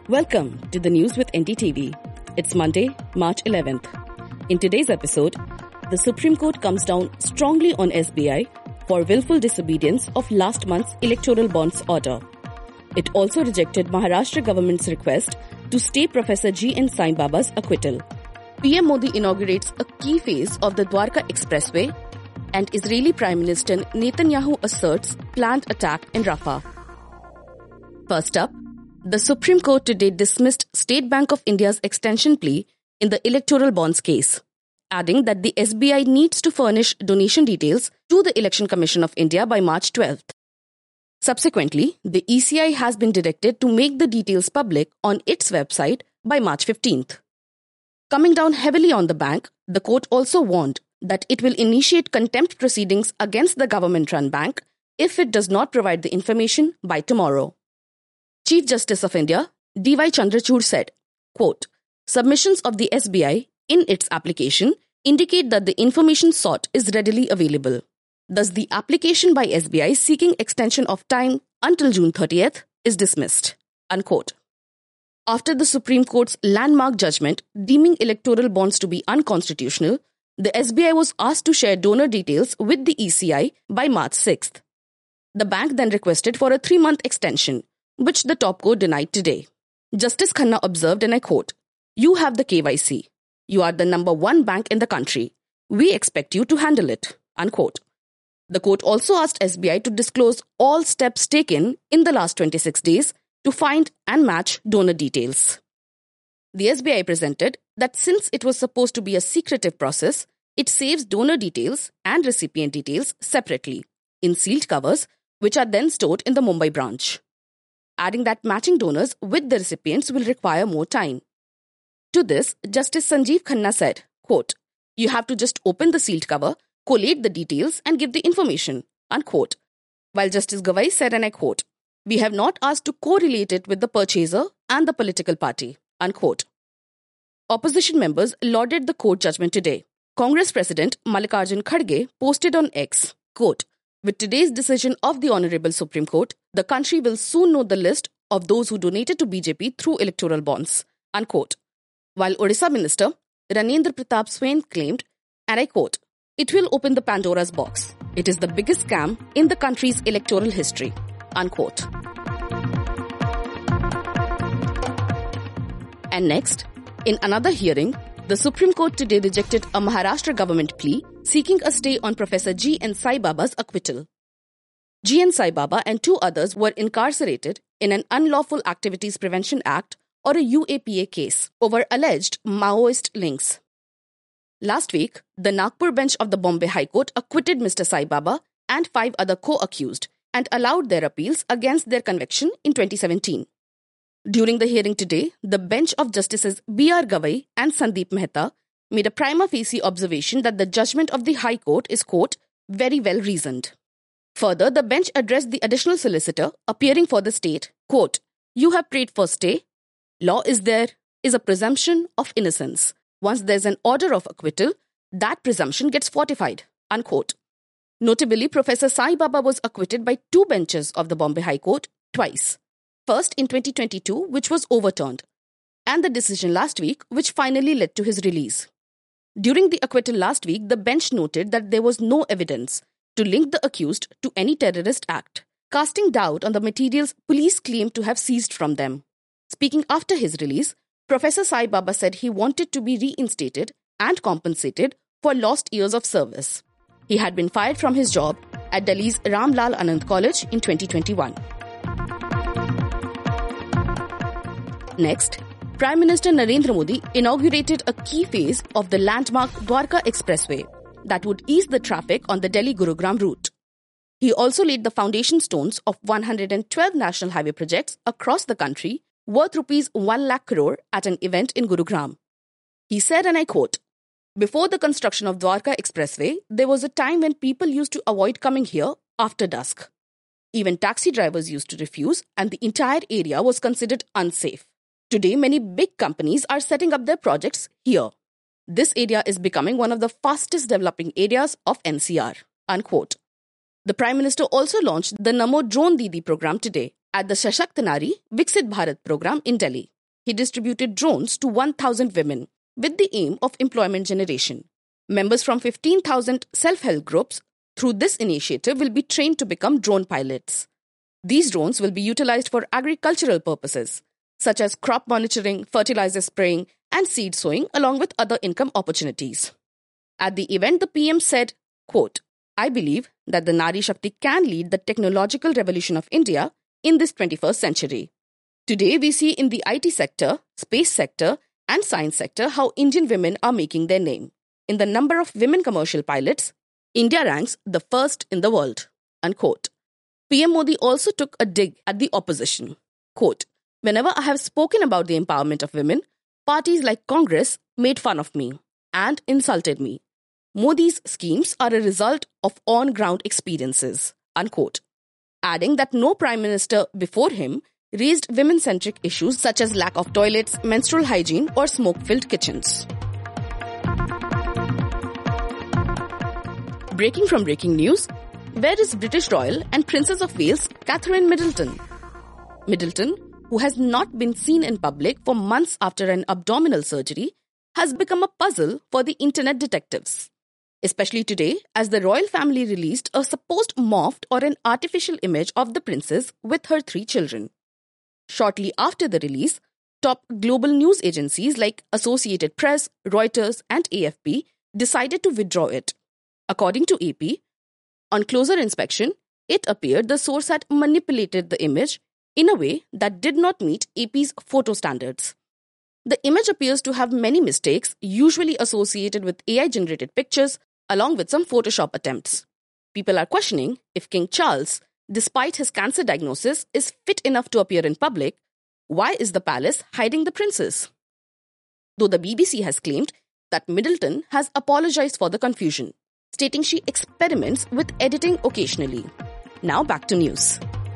Welcome to the news with NDTV. It's Monday, March 11th. In today's episode, the Supreme Court comes down strongly on SBI for willful disobedience of last month's electoral bonds order. It also rejected Maharashtra government's request to stay Professor G.N. Sai Baba's acquittal. PM Modi inaugurates a key phase of the Dwarka Expressway, and Israeli Prime Minister Netanyahu asserts planned attack in Rafah. First up, the Supreme Court today dismissed State Bank of India's extension plea in the electoral bonds case, adding that the SBI needs to furnish donation details to the Election Commission of India by March 12th. Subsequently, the ECI has been directed to make the details public on its website by March 15th. Coming down heavily on the bank, the court also warned that it will initiate contempt proceedings against the government-run bank if it does not provide the information by tomorrow. Chief Justice of India, D.Y. Chandrachud said, quote, "Submissions of the SBI in its application indicate that the information sought is readily available. Thus, the application by SBI seeking extension of time until June 30th is dismissed." Unquote. After the Supreme Court's landmark judgment deeming electoral bonds to be unconstitutional, the SBI was asked to share donor details with the ECI by March 6th. The bank then requested for a 3-month extension, which the top court denied today. Justice Khanna observed, and I quote, "You have the KYC. You are the number one bank in the country. We expect you to handle it." Unquote. The court also asked SBI to disclose all steps taken in the last 26 days to find and match donor details. The SBI presented that since it was supposed to be a secretive process, it saves donor details and recipient details separately in sealed covers, which are then stored in the Mumbai branch, adding that matching donors with the recipients will require more time. To this, Justice Sanjeev Khanna said, quote, "You have to just open the sealed cover, collate the details and give the information." Unquote. While Justice Gawai said, and I quote, "We have not asked to correlate it with the purchaser and the political party." Unquote. Opposition members lauded the court judgment today. Congress President Mallikarjun Kharge posted on X, quote, "With today's decision of the Honorable Supreme Court, the country will soon know the list of those who donated to BJP through electoral bonds." Unquote. While Odisha Minister Ranendra Pratap Swain claimed, and I quote, "It will open the Pandora's box. It is the biggest scam in the country's electoral history." Unquote. And next, in another hearing, the Supreme Court today rejected a Maharashtra government plea seeking a stay on Professor G.N. Sai Baba's acquittal. G.N. Sai Baba and 2 others were incarcerated in an Unlawful Activities Prevention Act or a UAPA case over alleged Maoist links. Last week, the Nagpur bench of the Bombay High Court acquitted Mr. Sai Baba and 5 other co-accused and allowed their appeals against their conviction in 2017. During the hearing today, the bench of Justices B.R. Gawai and Sandeep Mehta made a prima facie observation that the judgment of the High Court is, quote, "very well reasoned." Further, the bench addressed the additional solicitor appearing for the state, quote, "You have prayed for stay. Law is there is a presumption of innocence. Once there's an order of acquittal, that presumption gets fortified." Unquote. Notably, Professor Sai Baba was acquitted by 2 benches of the Bombay High Court twice. First in 2022, which was overturned, and the decision last week, which finally led to his release. During the acquittal last week, the bench noted that there was no evidence to link the accused to any terrorist act, casting doubt on the materials police claimed to have seized from them. Speaking after his release, Professor Sai Baba said he wanted to be reinstated and compensated for lost years of service. He had been fired from his job at Delhi's Ram Lal Anand College in 2021. Next, Prime Minister Narendra Modi inaugurated a key phase of the landmark Dwarka Expressway that would ease the traffic on the Delhi-Gurugram route. He also laid the foundation stones of 112 national highway projects across the country worth rupees 1 lakh crore at an event in Gurugram. He said, and I quote, "Before the construction of Dwarka Expressway, there was a time when people used to avoid coming here after dusk. Even taxi drivers used to refuse, and the entire area was considered unsafe. Today, many big companies are setting up their projects here. This area is becoming one of the fastest developing areas of NCR." Unquote. The Prime Minister also launched the Namo Drone Didi program today at the Sashakt Nari Viksit Bharat program in Delhi. he distributed drones to 1,000 women with the aim of employment generation. Members from 15,000 self-help groups through this initiative will be trained to become drone pilots. These drones will be utilized for agricultural purposes, such as crop monitoring, fertilizer spraying, and seed sowing, along with other income opportunities. At the event, the PM said, quote, "I believe that the Nari Shakti can lead the technological revolution of India in this 21st century. Today, we see in the IT sector, space sector, and science sector how Indian women are making their name. In the number of women commercial pilots, India ranks the first in the world." Unquote. PM Modi also took a dig at the opposition. Quote, "Whenever I have spoken about the empowerment of women, parties like Congress made fun of me and insulted me. Modi's schemes are a result of on-ground experiences." Unquote. Adding that no prime minister before him raised women-centric issues such as lack of toilets, menstrual hygiene, or smoke-filled kitchens. Breaking from breaking news, where is British Royal and Princess of Wales Catherine Middleton? Middleton, who has not been seen in public for months after an abdominal surgery, has become a puzzle for the internet detectives. Especially today, as the royal family released a supposed morphed or an artificial image of the princess with her 3 children. Shortly after the release, top global news agencies like Associated Press, Reuters, and AFP decided to withdraw it. According to AP, on closer inspection, it appeared the source had manipulated the image in a way that did not meet AP's photo standards. The image appears to have many mistakes, usually associated with AI-generated pictures, along with some Photoshop attempts. People are questioning if King Charles, despite his cancer diagnosis, is fit enough to appear in public. Why is the palace hiding the princess? Though the BBC has claimed that Middleton has apologized for the confusion, stating she experiments with editing occasionally. Now back to news.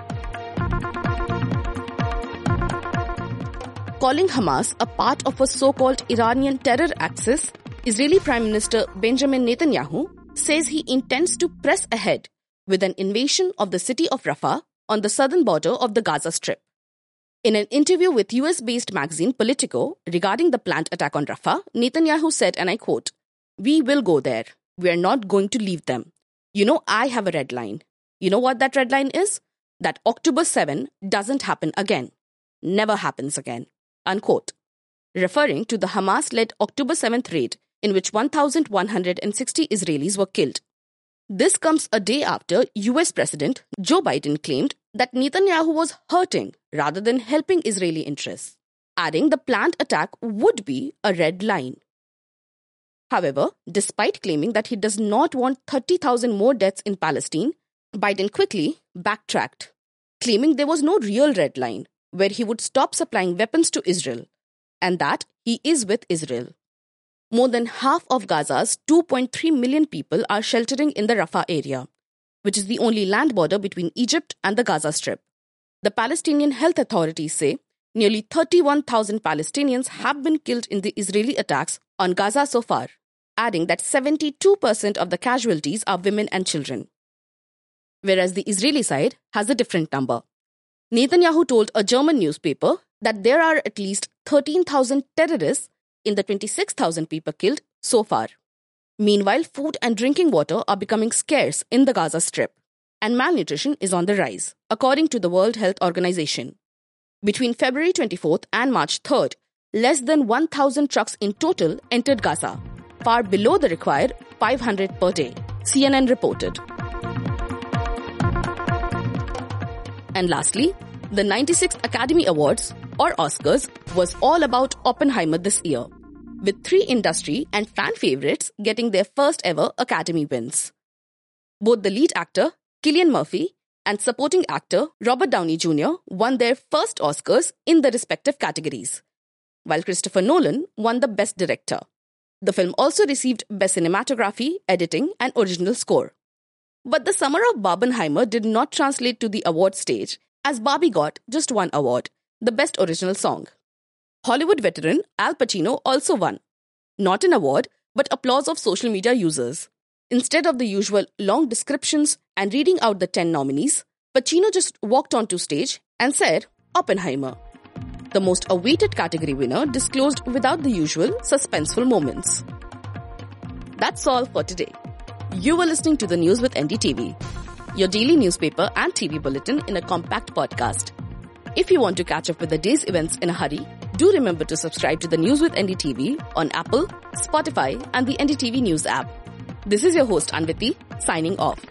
Calling Hamas a part of a so-called Iranian terror axis, Israeli Prime Minister Benjamin Netanyahu says he intends to press ahead with an invasion of the city of Rafah on the southern border of the Gaza Strip. In an interview with US-based magazine Politico regarding the planned attack on Rafah, Netanyahu said, and I quote, "We will go there. We are not going to leave them. You know, I have a red line. You know what that red line is? That October 7 doesn't happen again. Never happens again." Unquote. Referring to the Hamas-led October 7th raid in which 1,160 Israelis were killed. This comes a day after US President Joe Biden claimed that Netanyahu was hurting rather than helping Israeli interests, adding the planned attack would be a red line. However, despite claiming that he does not want 30,000 more deaths in Palestine, Biden quickly backtracked, claiming there was no real red line where he would stop supplying weapons to Israel, and that he is with Israel. More than half of Gaza's 2.3 million people are sheltering in the Rafah area, which is the only land border between Egypt and the Gaza Strip. The Palestinian health authorities say nearly 31,000 Palestinians have been killed in the Israeli attacks on Gaza so far, adding that 72% of the casualties are women and children. Whereas the Israeli side has a different number. Netanyahu told a German newspaper that there are at least 13,000 terrorists in the 26,000 people killed so far. Meanwhile, food and drinking water are becoming scarce in the Gaza Strip, and malnutrition is on the rise, according to the World Health Organization. Between February 24th and March 3rd, less than 1,000 trucks in total entered Gaza, far below the required 500 per day, CNN reported. And lastly, the 96th Academy Awards, or Oscars, was all about Oppenheimer this year, with 3 industry and fan favorites getting their first ever Academy wins. Both the lead actor, Cillian Murphy, and supporting actor, Robert Downey Jr., won their first Oscars in the respective categories, while Christopher Nolan won the Best Director. The film also received Best Cinematography, Editing, and Original Score. But the summer of Barbenheimer did not translate to the award stage, as Barbie got just 1 award, the Best Original Song. Hollywood veteran Al Pacino also won. Not an award, but applause of social media users. Instead of the usual long descriptions and reading out the 10 nominees, Pacino just walked onto stage and said, "Oppenheimer." The most awaited category winner disclosed without the usual suspenseful moments. That's all for today. You were listening to the News with NDTV, your daily newspaper and TV bulletin in a compact podcast. If you want to catch up with the day's events in a hurry, do remember to subscribe to the News with NDTV on Apple, Spotify and the NDTV News app. This is your host Anviti, signing off.